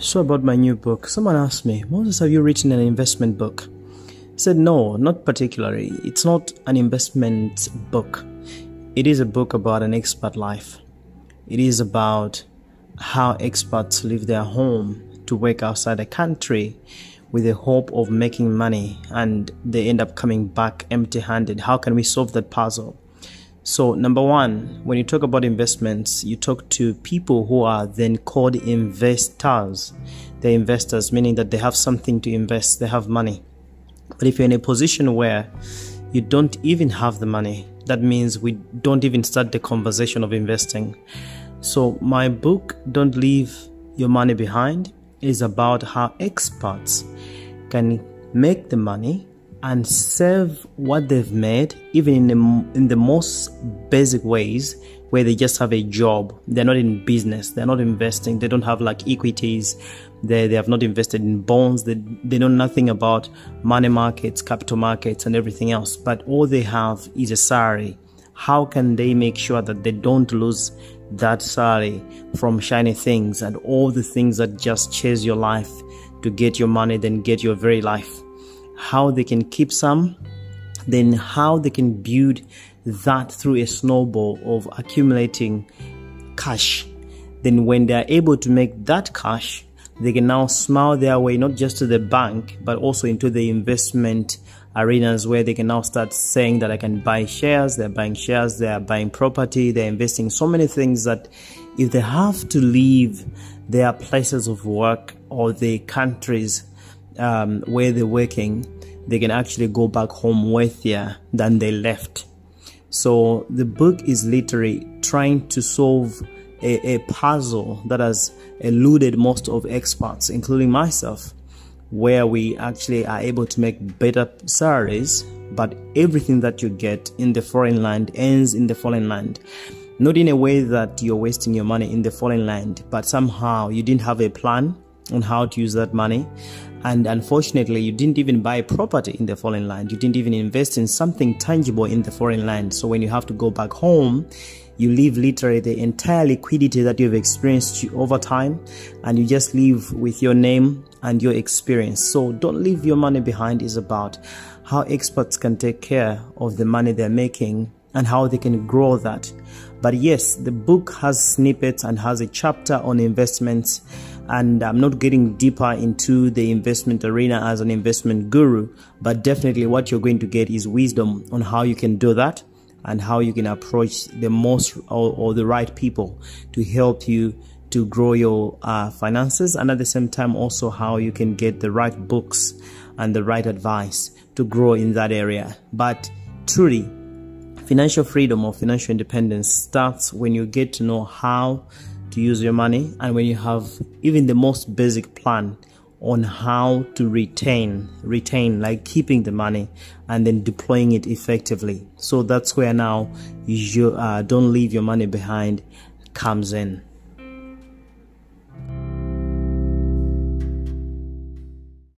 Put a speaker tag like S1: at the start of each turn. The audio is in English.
S1: So about my new book, someone asked me, Moses, have you written an investment book? I said, no, not particularly. It's not an investment book. It is a book about an expat life. It is about how expats leave their home to work outside the country with the hope of making money, and they end up coming back empty-handed. How can we solve that puzzle? So number one, when you talk about investments, you talk to people who are then called investors. They're investors, meaning that they have something to invest, they have money. But if you're in a position where you don't even have the money, that means we don't even start the conversation of investing. So my book, Don't Leave Your Money Behind, is about how expats can make the money and save what they've made, even in the most basic ways, where they just have a job. They're not in business, they're not investing, they don't have like equities, they have not invested in bonds, they know nothing about money markets, capital markets and everything else, but all they have is a salary. How can they make sure that they don't lose that salary from shiny things and all the things that just chase your life to get your money, then get your very life? How they can keep some, then how they can build that through a snowball of accumulating cash. Then when they are able to make that cash, they can now smile their way not just to the bank, but also into the investment arenas, where they can now start saying that I can buy shares, they're buying shares, they're buying property, they're investing so many things that if they have to leave their places of work or the countries where they're working, they can actually go back home wealthier than they left. So the book is literally trying to solve a puzzle that has eluded most of expats, including myself, where we actually are able to make better salaries, but everything that you get in the foreign land ends in the foreign land. Not in a way that you're wasting your money in the foreign land, but somehow you didn't have a plan on how to use that money. And unfortunately, you didn't even buy property in the foreign land. You didn't even invest in something tangible in the foreign land. So when you have to go back home, you leave literally the entire liquidity that you've experienced over time, and you just leave with your name and your experience. So Don't Leave Your Money Behind is about how experts can take care of the money they're making and how they can grow that. But yes, the book has snippets and has a chapter on investments, and I'm not getting deeper into the investment arena as an investment guru, but definitely what you're going to get is wisdom on how you can do that and how you can approach the most or the right people to help you to grow your finances, and at the same time also how you can get the right books and the right advice to grow in that area. But truly, financial freedom or financial independence starts when you get to know how to use your money, and when you have even the most basic plan on how to retain, like keeping the money and then deploying it effectively. So that's where now you Don't Leave Your Money Behind comes in.